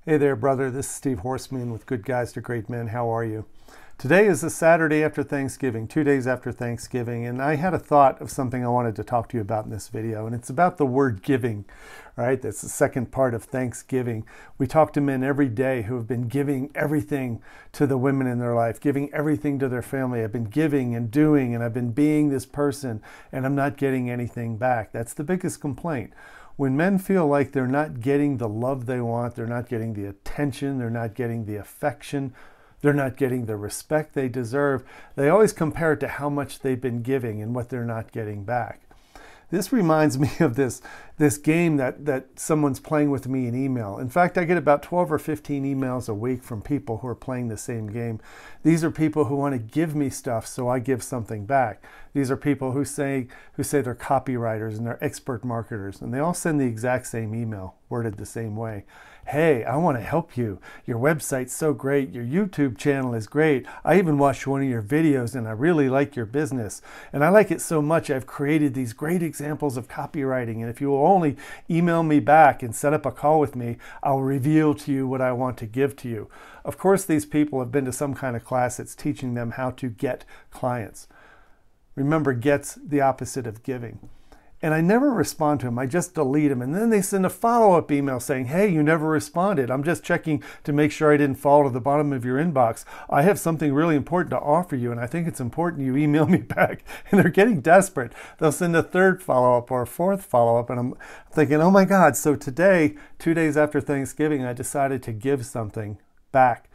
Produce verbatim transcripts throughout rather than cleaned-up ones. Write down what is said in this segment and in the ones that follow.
Hey there, brother. This is Steve Horseman with Good Guys to Great Men. How are you? Today is the Saturday after Thanksgiving, two days after Thanksgiving, and I had a thought of something I wanted to talk to you about in this video, and it's about the word giving, right? That's the second part of Thanksgiving. We talk to men every day who have been giving everything to the women in their life, giving everything to their family. I've been giving and doing, and I've been being this person, and I'm not getting anything back. That's the biggest complaint. When men feel like they're not getting the love they want, they're not getting the attention, they're not getting the affection, they're not getting the respect they deserve, they always compare it to how much they've been giving and what they're not getting back. This reminds me of this, this game that, that someone's playing with me in email. In fact, I get about twelve or fifteen emails a week from people who are playing the same game. These are people who want to give me stuff, so I give something back. These are people who say, who say they're copywriters and they're expert marketers, and they all send the exact same email, worded the same way. Hey, I want to help you. Your website's so great. Your YouTube channel is great. I even watched one of your videos and I really like your business. And I like it so much I've created these great examples of copywriting. And if you will only email me back and set up a call with me, I'll reveal to you what I want to give to you. Of course, these people have been to some kind of class that's teaching them how to get clients. Remember, get's the opposite of giving. And I never respond to them. I just delete them. And then they send a follow-up email saying, hey, you never responded. I'm just checking to make sure I didn't fall to the bottom of your inbox. I have something really important to offer you, and I think it's important you email me back. And they're getting desperate. They'll send a third follow-up or a fourth follow-up. And I'm thinking, oh my God. So today, two days after Thanksgiving, I decided to give something back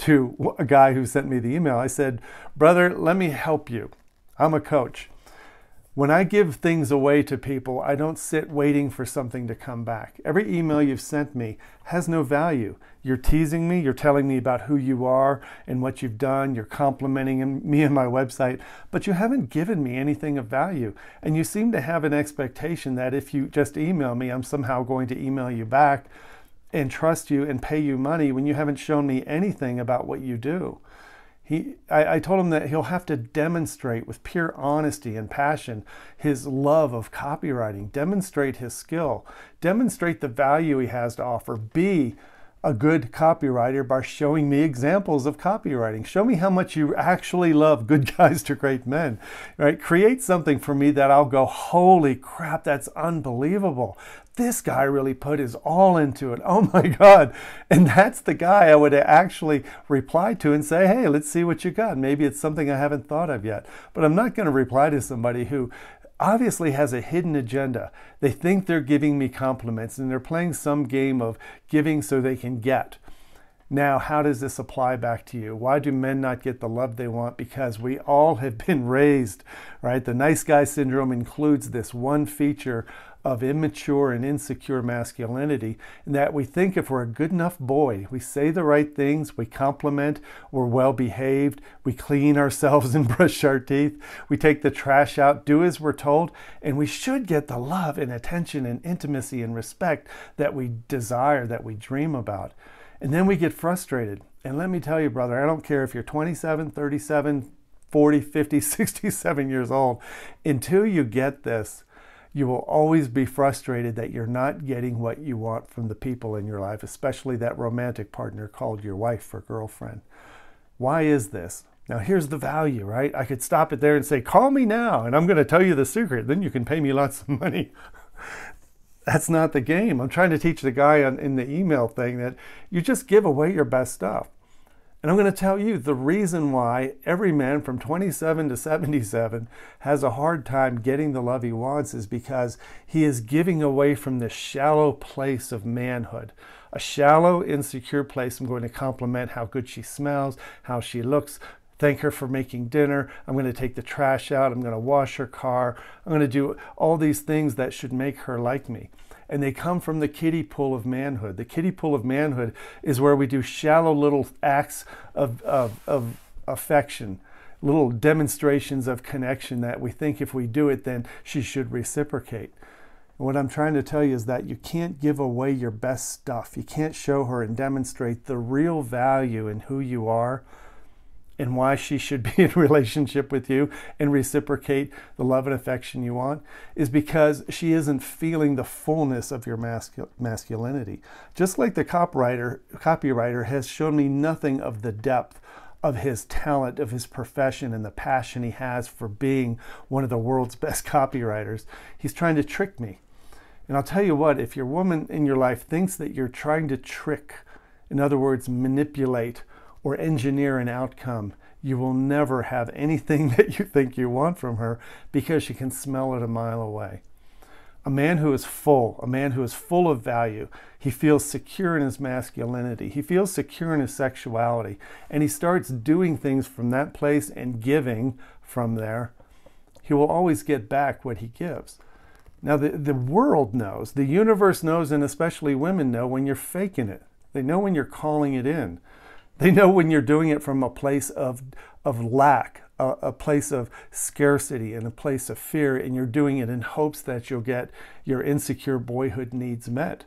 to a guy who sent me the email. I said, brother, let me help you. I'm a coach. When I give things away to people, I don't sit waiting for something to come back. Every email you've sent me has no value. You're teasing me, you're telling me about who you are and what you've done, you're complimenting me and my website, but you haven't given me anything of value. And you seem to have an expectation that if you just email me, I'm somehow going to email you back and trust you and pay you money when you haven't shown me anything about what you do. He, I, I told him that he'll have to demonstrate with pure honesty and passion his love of copywriting, demonstrate his skill, demonstrate the value he has to offer, be a good copywriter by showing me examples of copywriting. Show me how much you actually love Good Guys to Great Men, right? Create something for me that I'll go, holy crap, that's unbelievable. This guy really put his all into it. Oh my God. And that's the guy I would actually reply to and say, hey, let's see what you got. Maybe it's something I haven't thought of yet. But I'm not going to reply to somebody who obviously has a hidden agenda. They think they're giving me compliments and they're playing some game of giving so they can get. Now, how does this apply back to you? Why do men not get the love they want? Because we all have been raised, right? The nice guy syndrome includes this one feature of immature and insecure masculinity, in that we think if we're a good enough boy, we say the right things, we compliment, we're well behaved, we clean ourselves and brush our teeth, we take the trash out, do as we're told, and we should get the love and attention and intimacy and respect that we desire, that we dream about. And then we get frustrated. And let me tell you, brother, I don't care if you're twenty-seven, thirty-seven, forty, fifty, sixty-seven years old, until you get this, you will always be frustrated that you're not getting what you want from the people in your life, especially that romantic partner called your wife or girlfriend. Why is this? Now, here's the value, right? I could stop it there and say, call me now, and I'm going to tell you the secret. Then you can pay me lots of money. That's not the game. I'm trying to teach the guy on, in the email thing that you just give away your best stuff. And I'm going to tell you the reason why every man from twenty-seven to seventy-seven has a hard time getting the love he wants is because he is giving away from this shallow place of manhood. A shallow, insecure place. I'm going to compliment how good she smells, how she looks, thank her for making dinner. I'm going to take the trash out. I'm going to wash her car. I'm going to do all these things that should make her like me. And they come from the kiddie pool of manhood. The kiddie pool of manhood is where we do shallow little acts of, of, of affection, little demonstrations of connection that we think if we do it, then she should reciprocate. And what I'm trying to tell you is that you can't give away your best stuff. You can't show her and demonstrate the real value in who you are and why she should be in a relationship with you and reciprocate the love and affection you want is because she isn't feeling the fullness of your mascul masculinity. Just like the copywriter, copywriter has shown me nothing of the depth of his talent, of his profession, and the passion he has for being one of the world's best copywriters. He's trying to trick me. And I'll tell you what, if your woman in your life thinks that you're trying to trick, in other words, manipulate or engineer an outcome, you will never have anything that you think you want from her because she can smell it a mile away. A man who is full, a man who is full of value, he feels secure in his masculinity, he feels secure in his sexuality, and he starts doing things from that place and giving from there, he will always get back what he gives. Now, the, the world knows, the universe knows, and especially women know when you're faking it. They know when you're calling it in. They know when you're doing it from a place of, of lack, a, a place of scarcity and a place of fear, and you're doing it in hopes that you'll get your insecure boyhood needs met.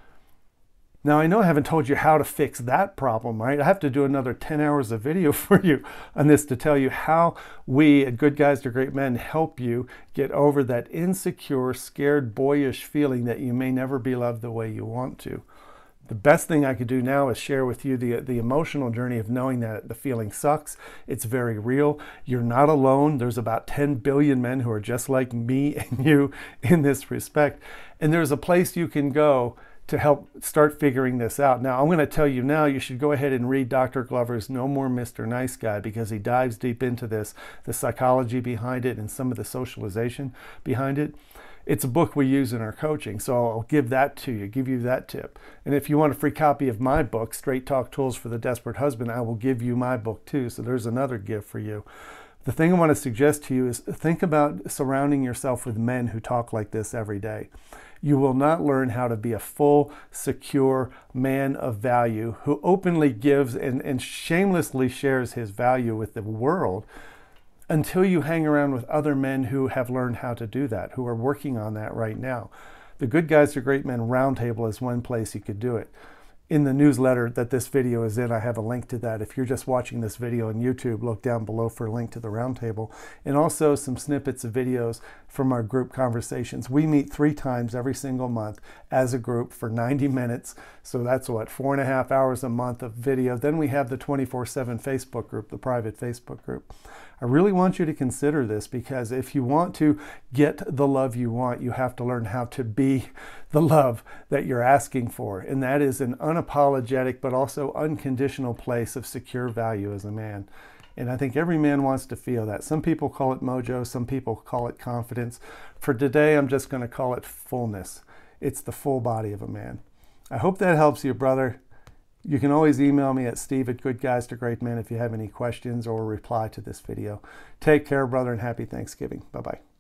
Now, I know I haven't told you how to fix that problem, right? I have to do another ten hours of video for you on this to tell you how we at Good Guys to Great Men help you get over that insecure, scared, boyish feeling that you may never be loved the way you want to. The best thing I could do now is share with you the, the emotional journey of knowing that the feeling sucks. It's very real. You're not alone. There's about ten billion men who are just like me and you in this respect. And there's a place you can go to help start figuring this out. Now, I'm going to tell you now, you should go ahead and read Doctor Glover's No More Mister Nice Guy, because he dives deep into this, the psychology behind it and some of the socialization behind it. It's a book we use in our coaching, so I'll give that to you, give you that tip. And if you want a free copy of my book, Straight Talk Tools for the Desperate Husband, I will give you my book too, so there's another gift for you. The thing I want to suggest to you is think about surrounding yourself with men who talk like this every day. You will not learn how to be a full, secure man of value who openly gives and, and shamelessly shares his value with the world until you hang around with other men who have learned how to do that, who are working on that right now. The Good Guys to Great Men Roundtable is one place you could do it. In the newsletter that this video is in, I have a link to that. If you're just watching this video on YouTube, look down below for a link to the roundtable, and also some snippets of videos from our group conversations. We meet three times every single month as a group for ninety minutes. So that's what, four and a half hours a month of video. Then we have the twenty-four seven Facebook group, the private Facebook group. I really want you to consider this, because if you want to get the love you want, you have to learn how to be the love that you're asking for. And that is an unapologetic but also unconditional place of secure value as a man. And I think every man wants to feel that. Some people call it mojo, some people call it confidence. For today, I'm just going to call it fullness. It's the full body of a man. I hope that helps you, brother. You can always email me at Steve at Good Guys to Great Men if you have any questions or reply to this video. Take care, brother, and happy Thanksgiving. Bye-bye.